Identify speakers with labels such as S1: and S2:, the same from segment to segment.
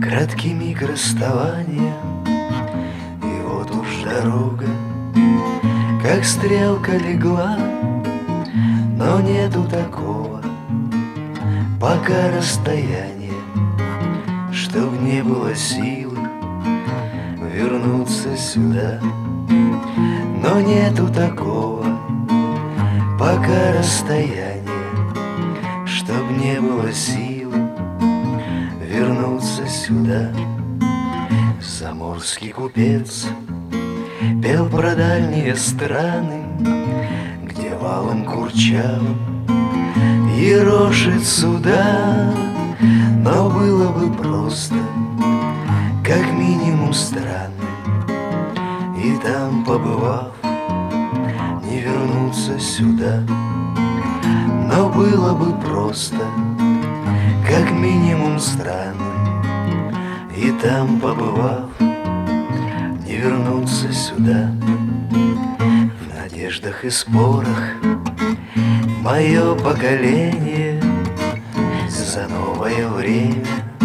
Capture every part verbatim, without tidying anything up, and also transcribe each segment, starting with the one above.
S1: Краткий миг расставания, и вот уж дорога, как стрелка легла. Но нету такого пока расстояния, чтоб не было силы вернуться сюда. Но нету такого пока расстояния, чтоб не было силы вернуться сюда. Заморский купец пел про дальние страны, где валом курчавым ерошит суда. Но было бы просто, как минимум странно, и там побывав, не вернуться сюда. Но было бы просто, как минимум странно, и там побывав, не вернуться сюда. В надеждах и спорах мое поколение за новое время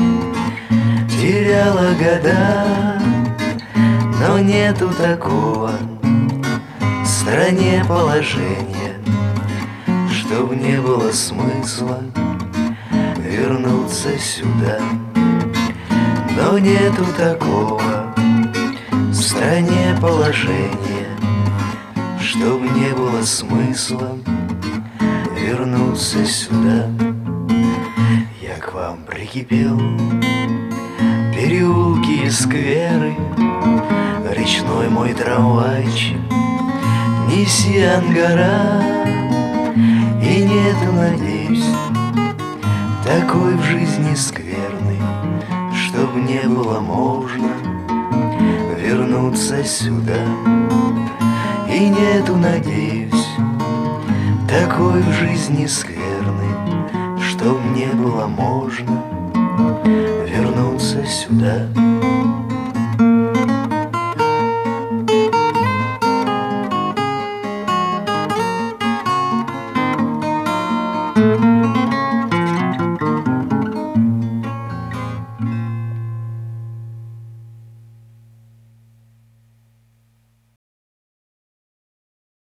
S1: теряло года. Но нету такого в стране положения, чтоб не было смысла вернуться сюда. Но нету такого в стране положения, чтоб не было смысла вернуться сюда. Я к вам прикипел, переулки и скверы, речной мой трамвайчик, неси ангара. И нету, надеюсь, такой в жизни скверной, чтоб не было можно вернуться сюда. И нету, надеюсь, такой в жизни скверной, чтоб не было можно вернуться сюда.